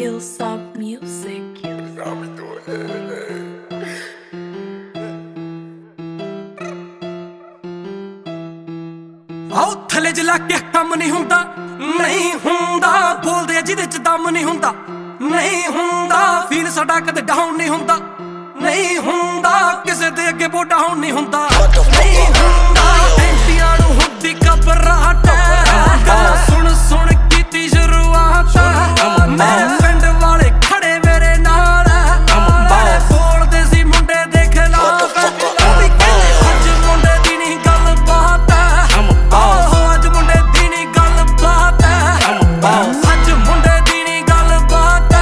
Killsop Music. ਆਓ ਥੱਲੇ ਜਲਾ ਕੇ ਕੰਮ ਨਹੀਂ ਹੁੰਦਾ, ਨਹੀਂ ਹੁੰਦਾ ਬੋਲਦੇ ਜਿਹਦੇ ਚ ਦਮ ਨਹੀਂ ਹੁੰਦਾ, ਨਹੀਂ ਹੁੰਦਾ ਫੀਲ ਸਾਡਾ ਕਦੇ ਡਾਊਨ ਨਹੀਂ ਹੁੰਦਾ, ਨਹੀਂ ਹੁੰਦਾ ਕਿਸੇ ਦੇ ਅੱਗੇ ਬੋਡਾ ਹੋਣ ਨਹੀਂ ਹੁੰਦਾ, ਨਹੀਂ ਹੁੰਦਾ ਐਂਟੀਆਂ ਨੂੰ ਹੁੰਦੀ ਘਬਰਾਹਟ, ਗੱਲਾਂ ਸੁਣ ਸੁਣ ਕੀਤੀ ਸ਼ੁਰੂਆਤ, ਮੇਰੇ ਪਿੰਡ ਵਾਲੇ ਖੜੇ ਮੇਰੇ ਨਾਲ, ਬਾਲੇ ਬੋਲਦੇ ਸੀ ਮੁੰਡੇ ਦੇ ਖਿਲਾਫ, ਅੱਜ ਮੁੰਡੇ ਦੀ ਨਹੀਂ ਗੱਲ ਬਾਤ, ਅੱਜ ਮੁੰਡੇ ਦੀ ਨਹੀਂ ਗੱਲ ਬਾਤ, ਅੱਜ ਮੁੰਡੇ ਦੀ ਨਹੀਂ ਗੱਲ ਬਾਤ,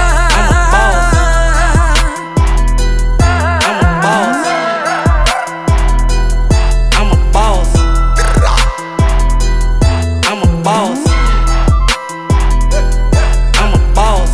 I'm a boss. I'm a boss. I'm a boss.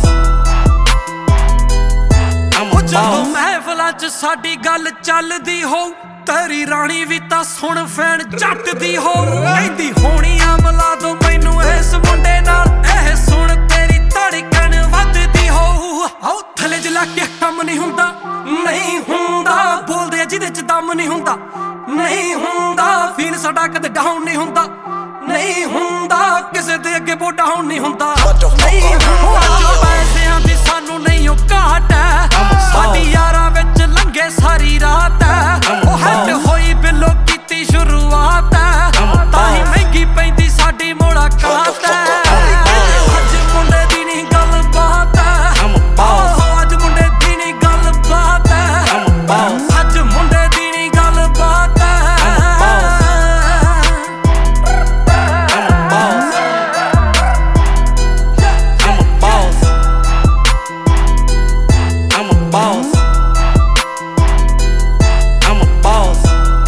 I'm a ਜਦੋਂ boss. ਮਹਿਫਲਾਂ 'ਚ ਸਾਡੀ ਗੱਲ ਚੱਲਦੀ ਹੋਊ, ਤੇਰੀ ਰਾਣੀ ਵੀ ਤਾਂ ਸੁਣ ਫੈਨ ਜੱਟ ਦੀ ਹੋਊ, ਕਹਿੰਦੀ ਹੋਣੀ ਆ ਮਿਲਾ ਦੋ ਮੈਨੂੰ ਇਸ ਮੁੰਡੇ ਨਾਲ, ਇਹ ਸੁਣ ਤੇਰੀ ਧੜਕਣ ਵੱਧਦੀ ਹੋਊ, ਆਓ ਥੱਲੇ ਜਲਾ ਕੇ ਕੰਮ ਨਹੀਂ ਹੁੰਦਾ, ਨਹੀਂ ਹੁੰਦਾ ਬੋਲਦੇ ਜਿਹਦੇ ਚ ਦਮ ਨਹੀਂ ਹੁੰਦਾ, ਨਹੀਂ ਹੁੰਦਾ ਫੀਲ ਸਾਡਾ ਕਦੇ ਡਾਊਨ ਨਹੀਂ ਹੁੰਦਾ, ਨਹੀਂ ਹੁੰਦਾ ਕਿਸੇ ਦੇ ਅੱਗੇ ਬੋਡਾ ਹੋਣ ਨਹੀਂ ਹੁੰਦਾ, ਨਹੀਂ ਹੁੰਦਾ ਪੈਸਿਆਂ ਦੀ ਸਾਨੂੰ ਨਹੀਂ ਉਹ ਘਾਟ, ਸਾਡੀ ਯਾਰਾਂ ਵਿੱਚ ਲੰਘੇ ਸਾਰੀ ਰਾਤ, ਉਹ ਹੱਟ ਹੋਈ ਬਿੱਲੋ ਕੀਤੀ ਸ਼ੁਰੂਆਤ, ਤਾਂ ਹੀ ਮਹਿੰਗੀ ਪੈਂਦੀ ਸਾਡੀ ਮੁਲਾਕਾਤ, ਅੱਜ ਮੁੰਡੇ ਦੀ ਨਹੀਂ ਗੱਲ ਬਾਤ, ਅੱਜ ਮੁੰਡੇ ਦੀ ਨਹੀਂ ਗੱਲ ਬਾਤ, ਅੱਜ ਮੁੰਡੇ ਦੀ ਨਹੀਂ ਗੱਲ ਬਾਤ, I'm a boss. I'm a boss.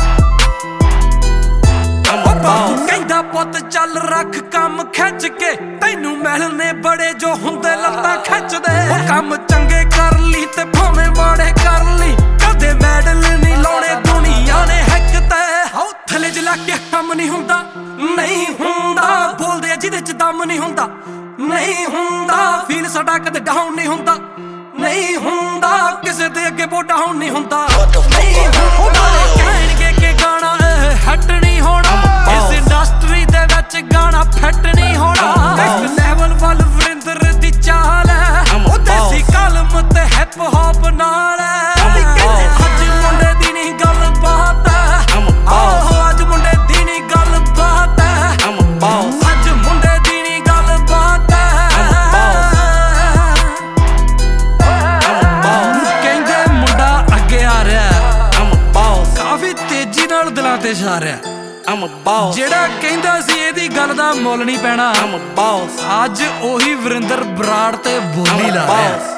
I'm a boss. ਕਹਿੰਦਾ ਪੁੱਤ ਚੱਲ ਰੱਖ ਕੰਮ ਖਿੱਚ ਕੇ, ਤੈਨੂੰ ਮਿਲਣੇ ਬੜੇ ਜੋ ਹੁੰਦੇ ਲੱਤਾਂ ਖਿੱਚਦੇ, ਉਹ ਕੰਮ ਚੰਗੇ ਕਰ ਲਈ ਤੇ ਭਾਵੇਂ ਮਾੜੇ ਕਰ ਲਈ, ਕਦੇ ਮੈਡਲ ਨਹੀਂ ਲਾਉਣੇ ਦੁਨੀਆ ਨੇ ਹੈਕ ਤੇ, ਆਓ ਥੱਲੇ ਜਲਾ ਕੇ ਕੰਮ ਨਹੀਂ ਹੁੰਦਾ, ਨਹੀਂ ਹੁੰਦਾ ਬੋਲਦੇ ਜਿਹਦੇ ਚ ਦਮ ਨਹੀਂ ਹੁੰਦਾ, ਨਹੀਂ ਹੁੰਦਾ ਫੀਲ ਸਾਡਾ ਕਦੇ ਡਾਊਨ ਨਹੀਂ ਹੁੰਦਾ, ਨਹੀਂ ਹੁੰਦਾ ਕਿਸੇ ਦੇ ਅੱਗੇ ਬੋਡਾ ਹੋਣ ਨਹੀਂ ਹੁੰਦਾ, ਨਹੀਂ ਹੁੰਦਾ ਕਹਿਣਗੇ ਕਿ ਗਾਣਾ ਇਹ ਹੱਟ ਨਹੀਂ ਹੋਣਾ, ਇਸ ਇੰਡਸਟਰੀ ਦੇ ਵਿੱਚ ਗਾਣਾ ਫਿੱਟ ਨਹੀਂ ਹੋਣਾ, ਨੈਕਸਟ ਲੈਵਲ ਵੱਲ ਵਰਿੰਦਰ ਦੀ ਚਾਲ ਹੈ, ਉਹ ਦੇਸੀ ਕਲਮ ਤੇ ਹਿਪ ਹੌਪ ਨਾਲ, ਅੱਜ ਮੁੰਡੇ ਦੀ ਨਹੀਂ ਗੱਲ ਬਾਤ, ਅੱਜ ਮੁੰਡੇ ਦੀ ਨਹੀਂ ਗੱਲ ਬਾਤ, I'm a boss. ਅੱਜ ਮੁੰਡੇ ਦੀ ਨਹੀਂ ਗੱਲ ਬਾਤ, ਕਹਿੰਦੇ ਮੁੰਡਾ ਅੱਗੇ ਆ ਰਿਹਾ, I'm a boss. ਕਾਫੀ ਤੇਜ਼ੀ ਨਾਲ ਦਿਲਾਂ ਤੇ ਛਾ ਰਿਹਾ, I'm a boss. ਜਿਹੜਾ ਕਹਿੰਦਾ ਸੀ ਇਹਦੀ ਗੱਲ ਦਾ ਮੁੱਲ ਨਹੀਂ ਪੈਣਾ, I'm a boss. ਅੱਜ ਉਹੀ ਵਰਿੰਦਰ ਬਰਾੜ ਤੇ ਬੋਲੀ I'm ਲਾ a ਰਿਹਾ। boss.